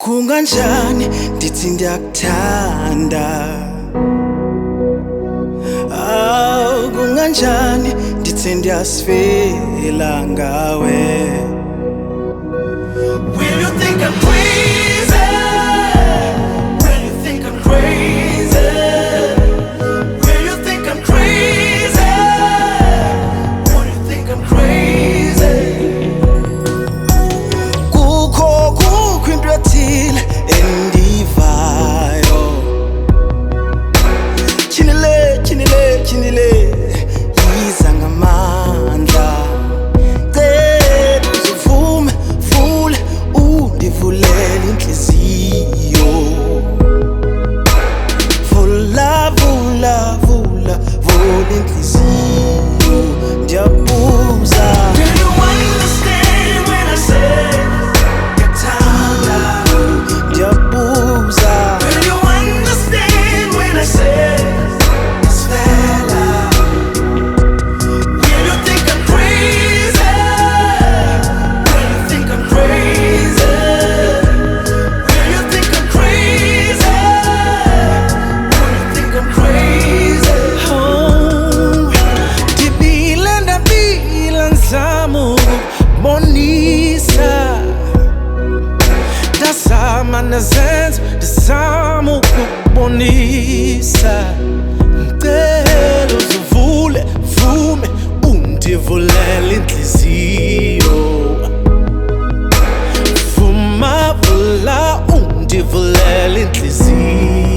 Kunganjani ndithi ndiyakuthanda, kunganjani ndithi ndiyasifela ngawe. Will you think I'm crazy? Will you think I'm crazy? Will you think I'm crazy? Will you think I'm crazy? Kukho into ethile endivayo, tyhini le yiza ngamandla. Cela uzuvume, vule undivulele inhliziyo. Vula inhliziyo, ndiyabuza. Do you understand when I say ngiyakuthanda? Ndiyabuza. Do you understand when I say ngisifela? Will you think I'm crazy? Will you think I'm crazy? Will you think I'm crazy? Will you think I'm crazy? Ndibila nzama ukukubonisa, ndazama nezenzo ndizama ukukubonisa. Ngicela uzuvule, vume undivulele inhliziyo. Vula undivulele inhliziyo.